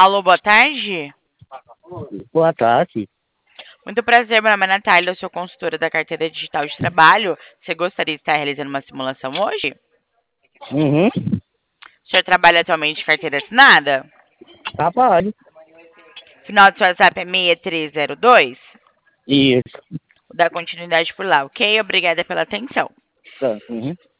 Alô, boa tarde. Boa tarde. Muito prazer, meu nome é Natália, eu sou consultora da carteira digital de trabalho. Você gostaria de estar realizando uma simulação hoje? Uhum. O senhor trabalha atualmente de carteira assinada? Trabalho. Final do seu WhatsApp é 6302? Isso. Vou dar continuidade por lá, ok? Obrigada pela atenção. Tá. Uhum.